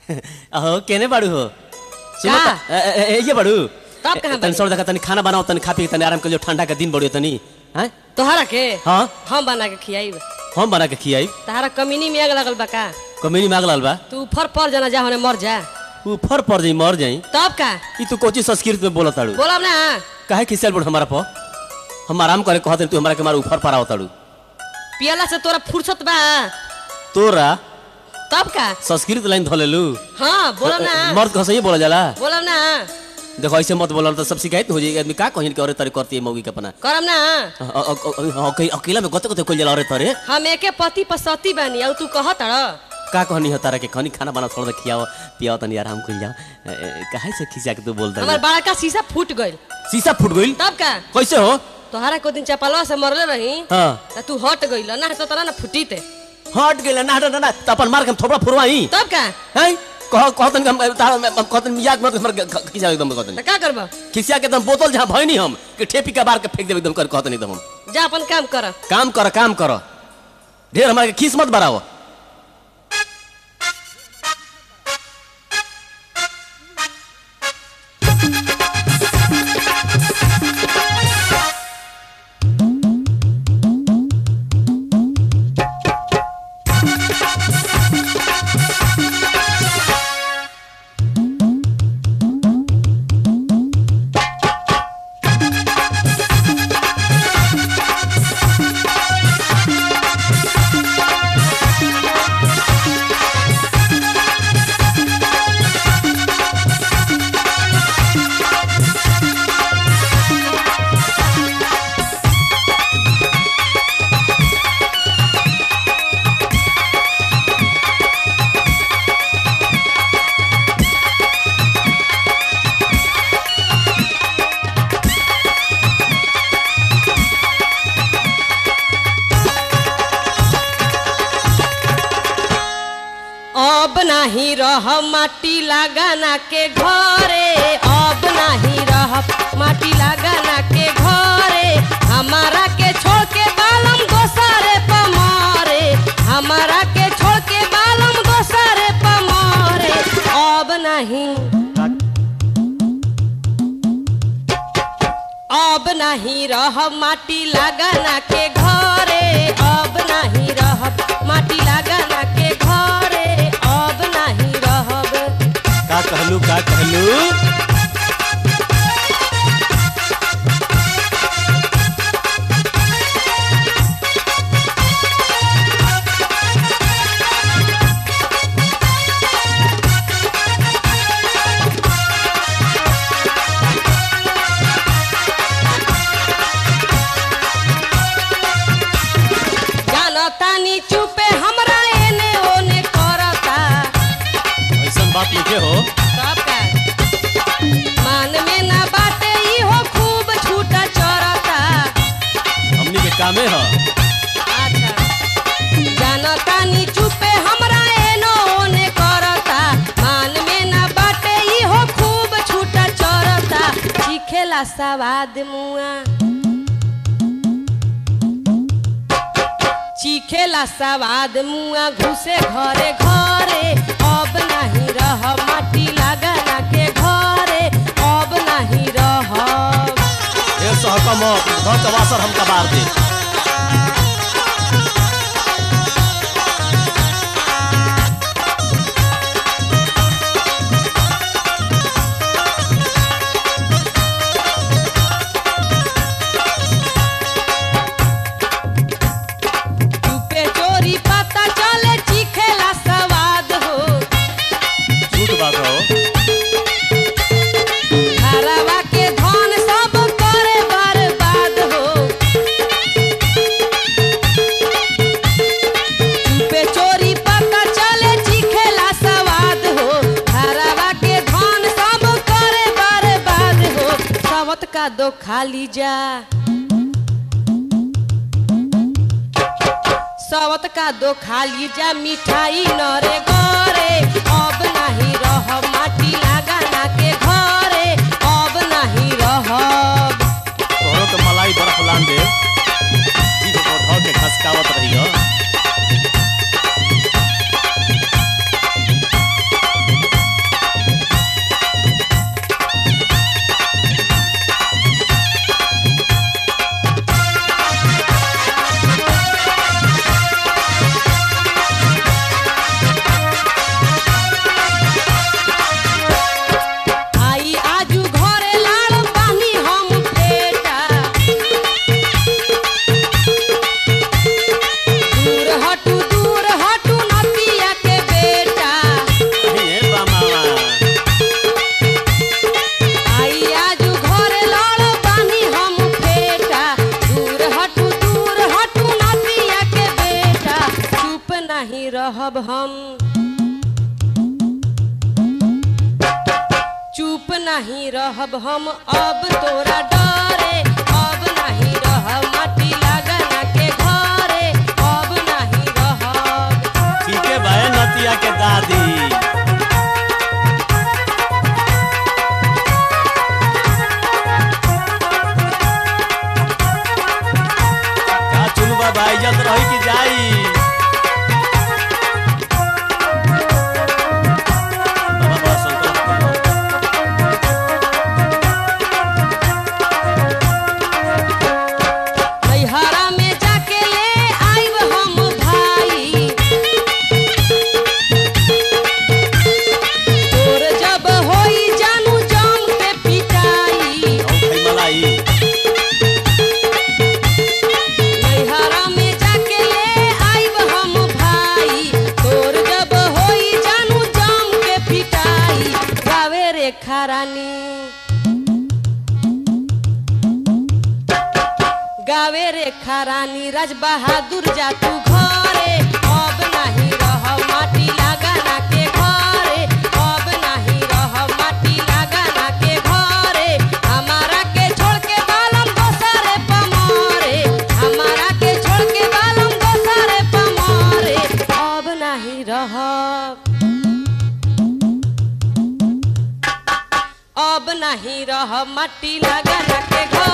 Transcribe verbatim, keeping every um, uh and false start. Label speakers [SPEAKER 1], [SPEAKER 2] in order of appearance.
[SPEAKER 1] अहो केने बाड़ू हो सुनो ये बाड़ू
[SPEAKER 2] तब कहां
[SPEAKER 1] तनी सोड़ देखा तनी खाना बनाओ तनी खा पी तनी आराम कर जो ठंडा का दिन बड़ियो तनी हैं
[SPEAKER 2] तोहरा के
[SPEAKER 1] हां
[SPEAKER 2] हम बना के खियाई
[SPEAKER 1] हम बना के खियाई
[SPEAKER 2] तहरा कमीनी में आग लगल बा का
[SPEAKER 1] कमीनी में आग लगल बा
[SPEAKER 2] तू फर पर जना जा होने मर जा
[SPEAKER 1] ऊपर पर जाई मर जाई
[SPEAKER 2] तब का
[SPEAKER 1] ई तू कोची संस्कृत में बोलत ताड़ू
[SPEAKER 2] बोलब ना
[SPEAKER 1] काहे खिसल बोल हमारा प हम आराम करे कहत तू हमरा के मार ऊपर पर आवत ताड़ू
[SPEAKER 2] पियला से तोरा फुर्सत बा
[SPEAKER 1] तोरा
[SPEAKER 2] तब का
[SPEAKER 1] संस्कृत लाइन धलेलू
[SPEAKER 2] हां बोलब ना
[SPEAKER 1] मर्द कह सही बोला जाला
[SPEAKER 2] बोलब ना
[SPEAKER 1] देखो ऐसे मत बोलल तो सब शिकायत हो जाएगी आदमी का कहिन के औरे तरे करती है मौगी के अपना
[SPEAKER 2] करम ना
[SPEAKER 1] अकेला में गते गते कोई जला औरे तरे
[SPEAKER 2] हम एके पति पसती बानी और तू कहत र
[SPEAKER 1] का कहनी है तारा के खनी खाना बना छोड़ दे खियाओ पियाओ तनी आराम कर जाओ काहे से खिसा के तू बोल दे
[SPEAKER 2] हमर बड़ा का शीशा फूट गइल
[SPEAKER 1] शीशा फूट गइल
[SPEAKER 2] तब का
[SPEAKER 1] कैसे हो
[SPEAKER 2] तोहरा को दिन चपलवा से मरले रही
[SPEAKER 1] हां
[SPEAKER 2] त तू हट गइल ना तो तना ना फुटीते
[SPEAKER 1] हट गेल ना ना ना त अपन मार के थोड़ा फुरवाई
[SPEAKER 2] तब का
[SPEAKER 1] हैं कह कहतन हम कहतन याद मत हमर खिसा एकदम कहतन
[SPEAKER 2] त का करबा
[SPEAKER 1] खिसा के एकदम बोतल जहां भइनी हम के ठेपी के बार के फेंक देब एकदम कर कहतन एकदम हम
[SPEAKER 2] जा अपन काम कर
[SPEAKER 1] काम कर काम कर ढेर हमरा के खीस मत बढ़ाओ
[SPEAKER 2] अब नहीं रह माटी लगाना के घरे अब नहीं रह माटी लगाना के घरे हमारा के छोड़ के बालम दोसरे पमारे हमारा के छोड़ के बालम दोसरे पमारे अब नहीं अब नहीं रह माटी लगाना के घरे अब नहीं रह माटी लगाना के घरे अब नहीं रहब
[SPEAKER 1] का कहलू का कहलू
[SPEAKER 2] तानी चुपे हमरा एने ओने करता
[SPEAKER 1] ऐसन बात लिखे हो
[SPEAKER 2] सब का मान में ना बाटे ई हो खूब छूटा चरता
[SPEAKER 1] हमनी के कामे ह
[SPEAKER 2] अच्छा जाना तानी चुपे हमरा एने ओने करता मान में ना बाटे ई हो खूब छूटा चरता सीखेला सवाद मुआ चीखेला सवाद मुआ घुसे घरे घरे अब नहीं रह माटी लगाना के घरे अब नहीं रह
[SPEAKER 1] ए सहकम घर का वासर हम कबार दे
[SPEAKER 2] दो खाली जा सवत का दो खाली जा मिठाई नरे घरे अब नहीं रह माटी लगाना के घरे अब नहीं रह
[SPEAKER 1] तोहरो के मलाई बर्फ लान दे जी को धो के खसकावत रहियो
[SPEAKER 2] नहीं रहब हम अब तोरा डरे, अब नहीं रहब माटी लगना के घरे, अब नहीं रहब।
[SPEAKER 1] ठीक है भाई नतिया के दादी। का चुनबा भाई जल्द रही कि जाई।
[SPEAKER 2] खरानी गावे रे खरानी राज बहादुर जा तू घरे, अब नहीं रहब माटी लगना के घरे, अब नहीं रहब माटी लगना के घरे। हमारा के छोड़ के बालम दोसरे पमरे, हमारा के छोड़ के बालम दोसरे पमरे, अब नहीं रहब, अब नहीं रहब माटी लगना के घर।